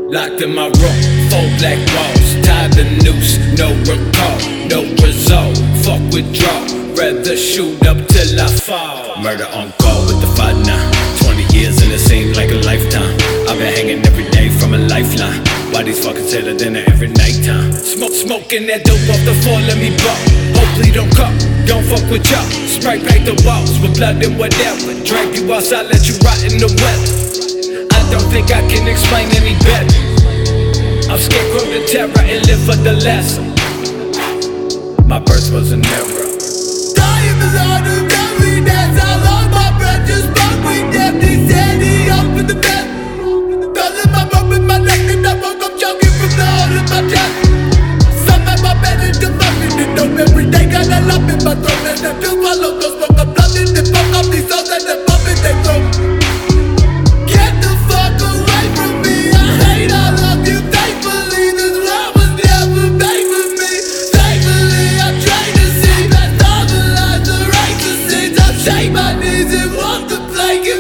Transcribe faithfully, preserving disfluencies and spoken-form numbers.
Locked in my room, four black walls, tied the noose, no recall, no result. Fuck withdrawal, rather shoot up till I fall. Murder on call with the fight now. Twenty years and it seemed like a lifetime. I've been hanging every day from a lifeline. Why these fuckers hit a dinner every nighttime? Smoke, smoking that dope off the floor, let me bump. Hopefully don't come, don't fuck with y'all. Spray paint the walls with blood and whatever. Drag you outside, let you rot in the weather. I don't think I can explain any better. I'm scarecrow to terror and live for the lesson. My birth was an error. Dying beside the very dance. I lost my breath, just broke me deaf. They said he up in the bed. Calling my rope in my neck and I woke up choking from the hole in my chest. Some at my bed is developing the dope every day. Got a lump in my throat and I feel my loco smoke. I'm flooding the fuck up these souls and they're pumping their throat. Get the fuck away from me. I hate all of you. Thankfully this world was never made for me. Thankfully I'm trying to see past all the lies, the righteous sins. I shake my knees and walk the plank.